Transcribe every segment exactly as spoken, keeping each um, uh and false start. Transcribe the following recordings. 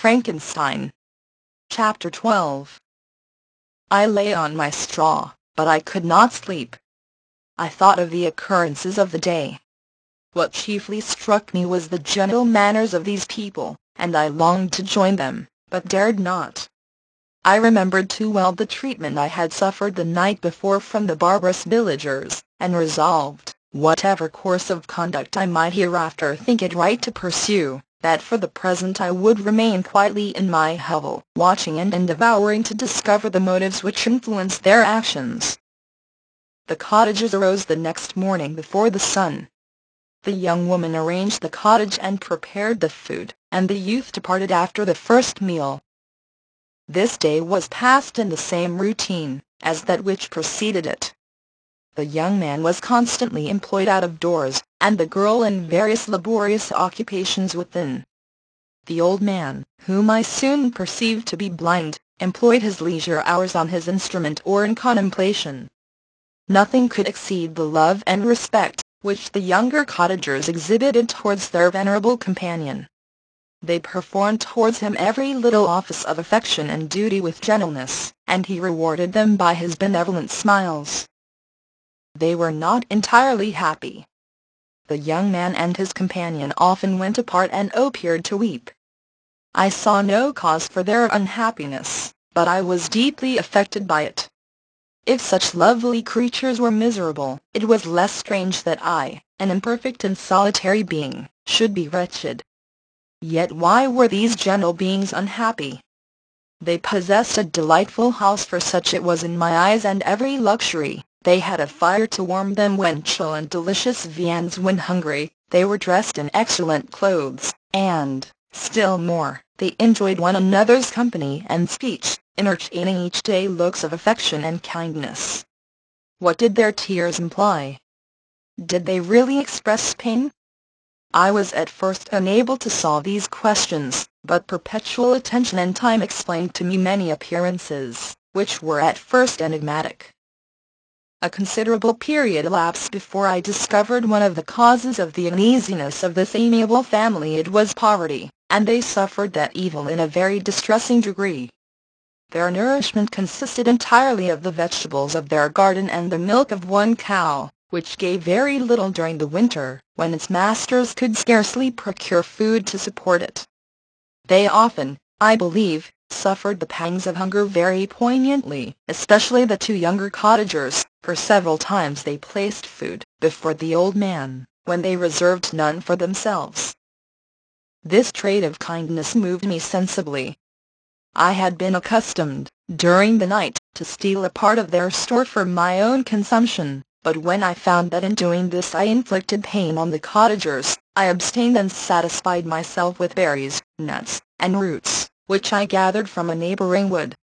Frankenstein. Chapter twelve. I lay on my straw, but I could not sleep. I thought of the occurrences of the day. What chiefly struck me was the gentle manners of these people, and I longed to join them, but dared not. I remembered too well the treatment I had suffered the night before from the barbarous villagers, and resolved, whatever course of conduct I might hereafter think it right to pursue, that for the present I would remain quietly in my hovel, watching and endeavouring to discover the motives which influenced their actions. The cottagers arose the next morning before the sun. The young woman arranged the cottage and prepared the food, and the youth departed after the first meal. This day was passed in the same routine as that which preceded it. The young man was constantly employed out of doors, and the girl in various laborious occupations within. The old man, whom I soon perceived to be blind, employed his leisure hours on his instrument or in contemplation. Nothing could exceed the love and respect which the younger cottagers exhibited towards their venerable companion. They performed towards him every little office of affection and duty with gentleness, and he rewarded them by his benevolent smiles. They were not entirely happy. The young man and his companion often went apart and appeared to weep. I saw no cause for their unhappiness, but I was deeply affected by it. If such lovely creatures were miserable, it was less strange that I, an imperfect and solitary being, should be wretched. Yet why were these gentle beings unhappy? They possessed a delightful house, for such it was in my eyes, and every luxury. They had a fire to warm them when chill and delicious viands when hungry. They were dressed in excellent clothes, and, still more, they enjoyed one another's company and speech, entertaining each day looks of affection and kindness. What did their tears imply? Did they really express pain? I was at first unable to solve these questions, but perpetual attention and time explained to me many appearances, which were at first enigmatic. A considerable period elapsed before I discovered one of the causes of the uneasiness of this amiable family. It was poverty, and they suffered that evil in a very distressing degree. Their nourishment consisted entirely of the vegetables of their garden and the milk of one cow, which gave very little during the winter, when its masters could scarcely procure food to support it. They often, I believe, suffered the pangs of hunger very poignantly, especially the two younger cottagers, for several times they placed food before the old man, when they reserved none for themselves. This trait of kindness moved me sensibly. I had been accustomed, during the night, to steal a part of their store for my own consumption, but when I found that in doing this I inflicted pain on the cottagers, I abstained and satisfied myself with berries, nuts, and roots, which I gathered from a neighboring wood.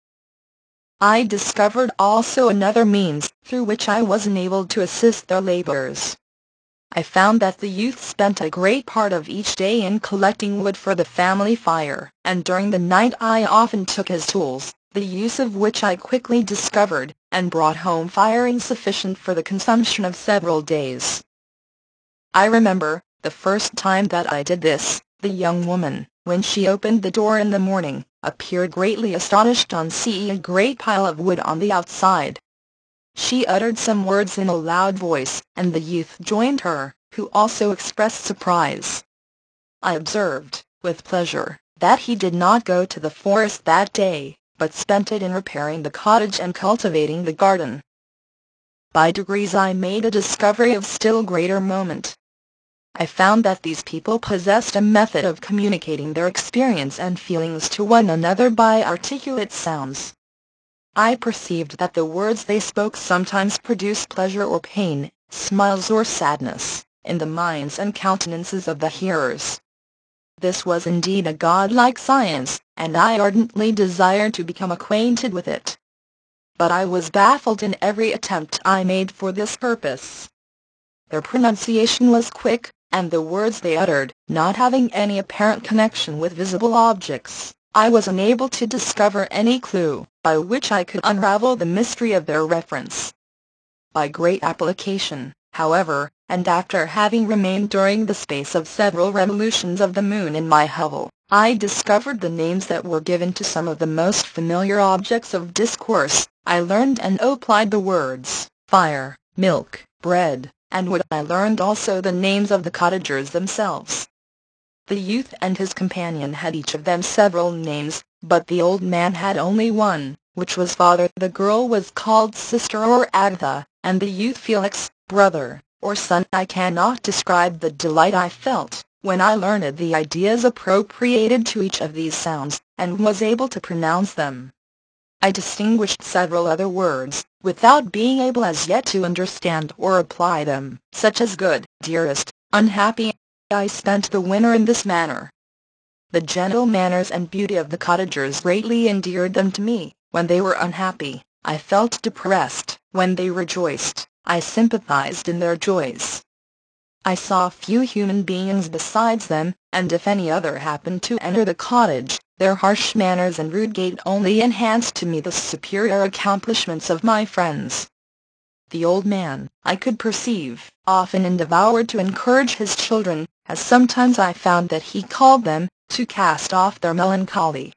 I discovered also another means, through which I was enabled to assist their labors. I found that the youth spent a great part of each day in collecting wood for the family fire, and during the night I often took his tools, the use of which I quickly discovered, and brought home firing sufficient for the consumption of several days. I remember, the first time that I did this, the young woman, when she opened the door in the morning, appeared greatly astonished on seeing a great pile of wood on the outside. She uttered some words in a loud voice, and the youth joined her, who also expressed surprise. I observed, with pleasure, that he did not go to the forest that day, but spent it in repairing the cottage and cultivating the garden. By degrees I made a discovery of still greater moment. I found that these people possessed a method of communicating their experience and feelings to one another by articulate sounds. I perceived that the words they spoke sometimes produced pleasure or pain, smiles or sadness, in the minds and countenances of the hearers. This was indeed a godlike science, and I ardently desired to become acquainted with it. But I was baffled in every attempt I made for this purpose. Their pronunciation was quick, and the words they uttered, not having any apparent connection with visible objects, I was unable to discover any clue by which I could unravel the mystery of their reference. By great application, however, and after having remained during the space of several revolutions of the moon in my hovel, I discovered the names that were given to some of the most familiar objects of discourse. I learned and applied the words fire, milk, bread, and wood. I learned also the names of the cottagers themselves. The youth and his companion had each of them several names, but the old man had only one, which was father. The girl was called sister or Agatha, and the youth Felix, brother, or son. I cannot describe the delight I felt when I learned the ideas appropriated to each of these sounds, and was able to pronounce them. I distinguished several other words, without being able as yet to understand or apply them, such as good, dearest, unhappy. I spent the winter in this manner. The gentle manners and beauty of the cottagers greatly endeared them to me. When they were unhappy, I felt depressed. When they rejoiced, I sympathized in their joys. I saw few human beings besides them, and if any other happened to enter the cottage, their harsh manners and rude gait only enhanced to me the superior accomplishments of my friends. The old man, I could perceive, often endeavored to encourage his children, as sometimes I found that he called them, to cast off their melancholy.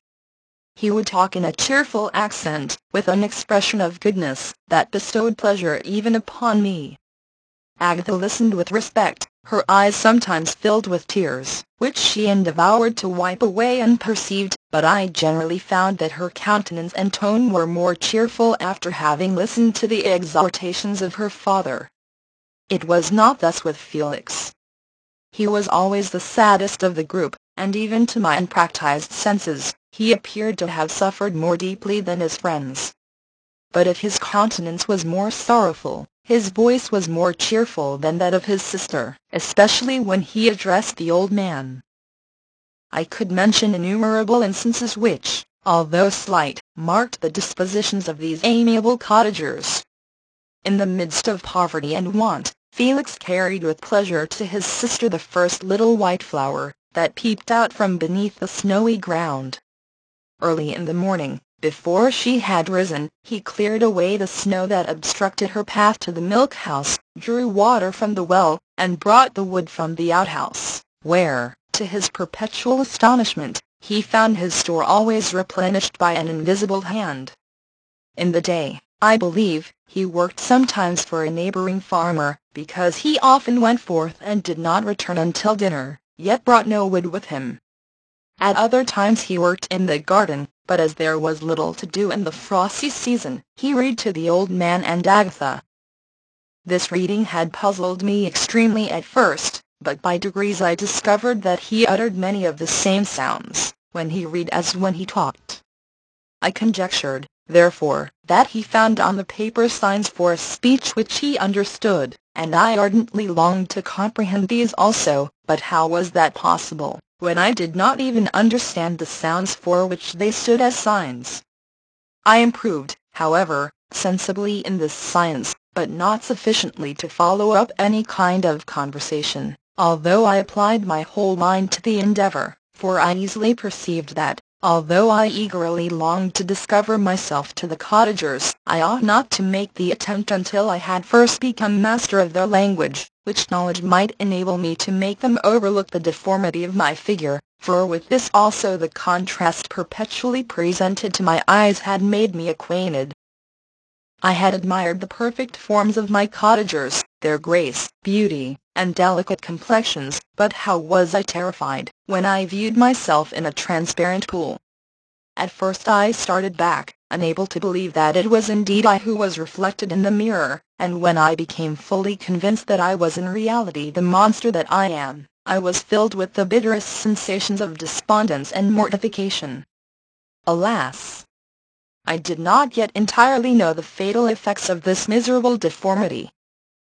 He would talk in a cheerful accent, with an expression of goodness that bestowed pleasure even upon me. Agatha listened with respect, her eyes sometimes filled with tears, which she endeavored to wipe away unperceived, but I generally found that her countenance and tone were more cheerful after having listened to the exhortations of her father. It was not thus with Felix. He was always the saddest of the group, and even to my unpractised senses, he appeared to have suffered more deeply than his friends. But if his countenance was more sorrowful, his voice was more cheerful than that of his sister, especially when he addressed the old man. I could mention innumerable instances which, although slight, marked the dispositions of these amiable cottagers. In the midst of poverty and want, Felix carried with pleasure to his sister the first little white flower that peeped out from beneath the snowy ground. Early in the morning, before she had risen, he cleared away the snow that obstructed her path to the milk-house, drew water from the well, and brought the wood from the outhouse, where, to his perpetual astonishment, he found his store always replenished by an invisible hand. In the day, I believe, he worked sometimes for a neighboring farmer, because he often went forth and did not return until dinner, yet brought no wood with him. At other times he worked in the garden, but as there was little to do in the frosty season, he read to the old man and Agatha. This reading had puzzled me extremely at first, but by degrees I discovered that he uttered many of the same sounds when he read as when he talked. I conjectured, therefore, that he found on the paper signs for a speech which he understood, and I ardently longed to comprehend these also, but how was that possible, when I did not even understand the sounds for which they stood as signs? I improved, however, sensibly in this science, but not sufficiently to follow up any kind of conversation, although I applied my whole mind to the endeavor, for I easily perceived that, although I eagerly longed to discover myself to the cottagers, I ought not to make the attempt until I had first become master of their language, which knowledge might enable me to make them overlook the deformity of my figure, for with this also the contrast perpetually presented to my eyes had made me acquainted. I had admired the perfect forms of my cottagers, their grace, beauty, and delicate complexions, but how was I terrified when I viewed myself in a transparent pool. At first I started back, unable to believe that it was indeed I who was reflected in the mirror, and when I became fully convinced that I was in reality the monster that I am, I was filled with the bitterest sensations of despondence and mortification. Alas! I did not yet entirely know the fatal effects of this miserable deformity.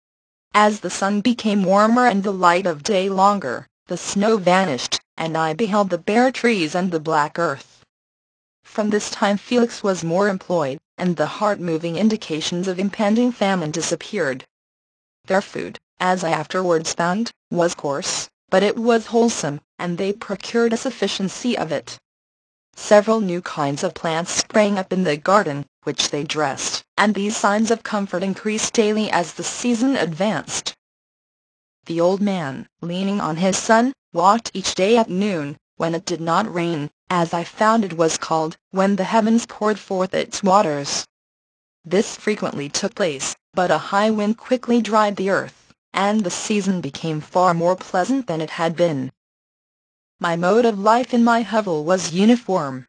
As the sun became warmer and the light of day longer, the snow vanished, and I beheld the bare trees and the black earth. From this time Felix was more employed, and the heart-moving indications of impending famine disappeared. Their food, as I afterwards found, was coarse, but it was wholesome, and they procured a sufficiency of it. Several new kinds of plants sprang up in the garden, which they dressed, and these signs of comfort increased daily as the season advanced. The old man, leaning on his son, walked each day at noon, when it did not rain, as I found it was called, when the heavens poured forth its waters. This frequently took place, but a high wind quickly dried the earth, and the season became far more pleasant than it had been. My mode of life in my hovel was uniform.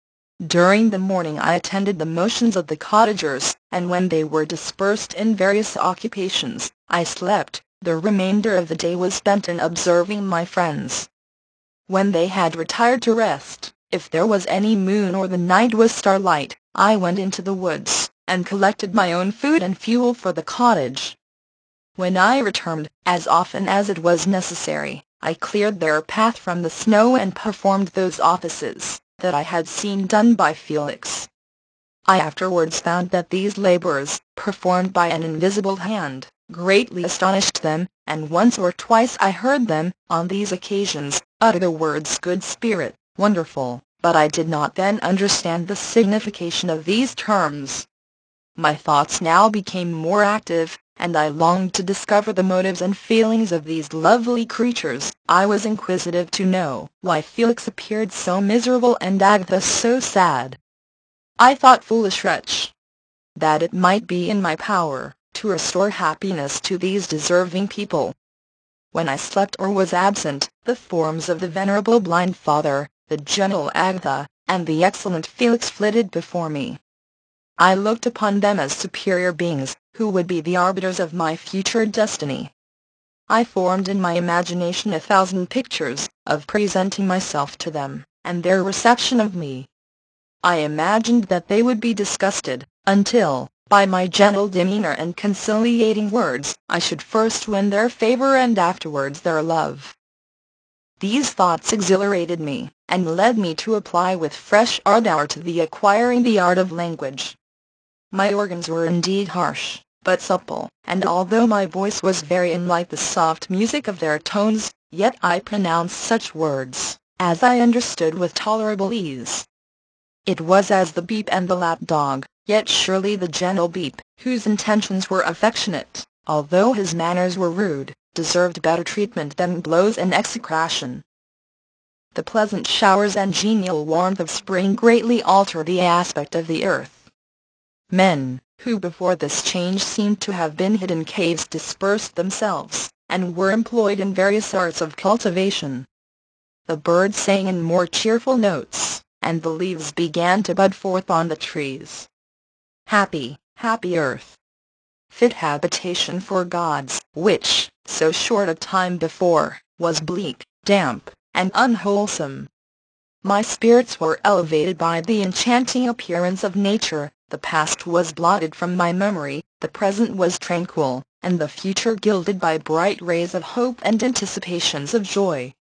During the morning I attended the motions of the cottagers, and when they were dispersed in various occupations, I slept. The remainder of the day was spent in observing my friends. When they had retired to rest, if there was any moon or the night was starlight, I went into the woods, and collected my own food and fuel for the cottage. When I returned, as often as it was necessary, I cleared their path from the snow and performed those offices that I had seen done by Felix. I afterwards found that these labors, performed by an invisible hand, greatly astonished them, and once or twice I heard them, on these occasions, utter the words "good spirit," "wonderful," but I did not then understand the signification of these terms. My thoughts now became more active, and I longed to discover the motives and feelings of these lovely creatures. I was inquisitive to know why Felix appeared so miserable and Agatha so sad. I thought, foolish wretch, that it might be in my power to restore happiness to these deserving people. When I slept or was absent, the forms of the venerable blind father, the gentle Agatha, and the excellent Felix flitted before me. I looked upon them as superior beings, who would be the arbiters of my future destiny. I formed in my imagination a thousand pictures, of presenting myself to them, and their reception of me. I imagined that they would be disgusted, until, by my gentle demeanor and conciliating words, I should first win their favor and afterwards their love. These thoughts exhilarated me, and led me to apply with fresh ardor to the acquiring the art of language. My organs were indeed harsh, but supple, and although my voice was very unlike the soft music of their tones, yet I pronounced such words as I understood with tolerable ease. It was as the Beep and the lap dog, yet surely the gentle Beep, whose intentions were affectionate, although his manners were rude, deserved better treatment than blows and execration. The pleasant showers and genial warmth of spring greatly alter the aspect of the earth. Men, who before this change seemed to have been hid in caves, dispersed themselves, and were employed in various arts of cultivation. The birds sang in more cheerful notes, and the leaves began to bud forth on the trees. Happy, happy earth! Fit habitation for gods, which, so short a time before, was bleak, damp, and unwholesome. My spirits were elevated by the enchanting appearance of nature. The past was blotted from my memory, the present was tranquil, and the future gilded by bright rays of hope and anticipations of joy.